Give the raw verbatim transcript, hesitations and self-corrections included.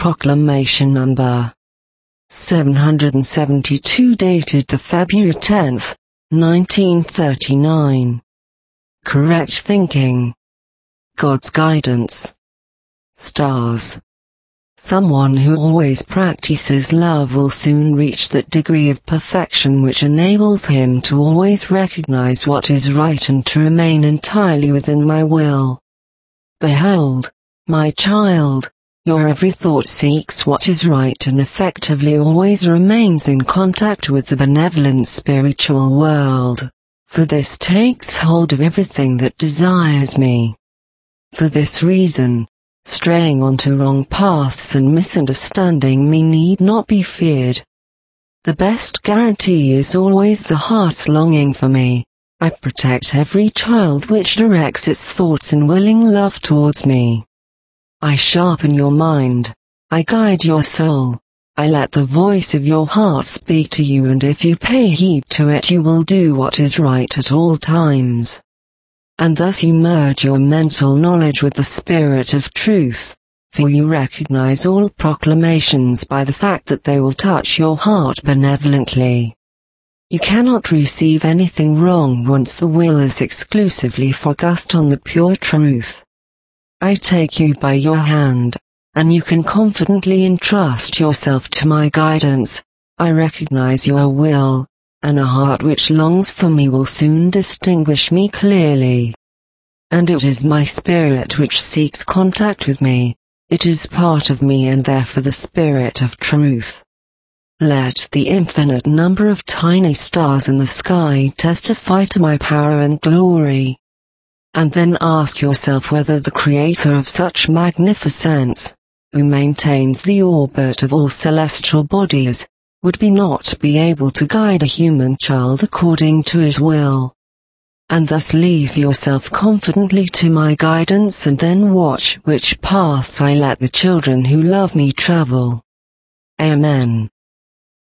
Proclamation number seven hundred seventy-two, dated the February tenth, nineteen thirty-nine. Correct thinking. God's guidance. Stars. Someone who always practices love will soon reach that degree of perfection which enables him to always recognize what is right and to remain entirely within my will. Behold, my child, your every thought seeks what is right and effectively always remains in contact with the benevolent spiritual world, for this takes hold of everything that desires me. For this reason, straying onto wrong paths and misunderstanding me need not be feared. The best guarantee is always the heart's longing for me. I protect every child which directs its thoughts in willing love towards me. I sharpen your mind. I guide your soul. I let the voice of your heart speak to you, and if you pay heed to it you will do what is right at all times. And thus you merge your mental knowledge with the spirit of truth, for you recognize all proclamations by the fact that they will touch your heart benevolently. You cannot receive anything wrong once the will is exclusively focused on the pure truth. I take you by your hand, and you can confidently entrust yourself to my guidance. I recognize your will, and a heart which longs for me will soon distinguish me clearly. And it is my spirit which seeks contact with me. It is part of me and therefore the spirit of truth. Let the infinite number of tiny stars in the sky testify to my power and glory. And then ask yourself whether the Creator of such magnificence, who maintains the orbit of all celestial bodies, would be not be able to guide a human child according to his will. And thus leave yourself confidently to my guidance, and then watch which paths I let the children who love me travel. Amen.